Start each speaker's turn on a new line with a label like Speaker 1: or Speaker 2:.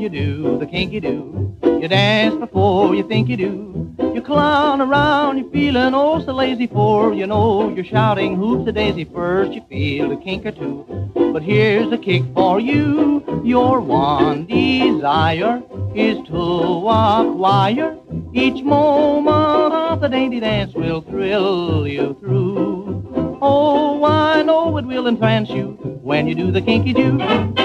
Speaker 1: you do the kinky do. You dance before you think you do. You clown around, you're feeling oh so lazy, for you know you're shouting hoops a daisy. First you feel a kink or two, but here's a kick for you. Your one desire is to acquire. Each moment of the dainty dance will thrill you through. Oh, I know it will entrance you when you do the kinky do.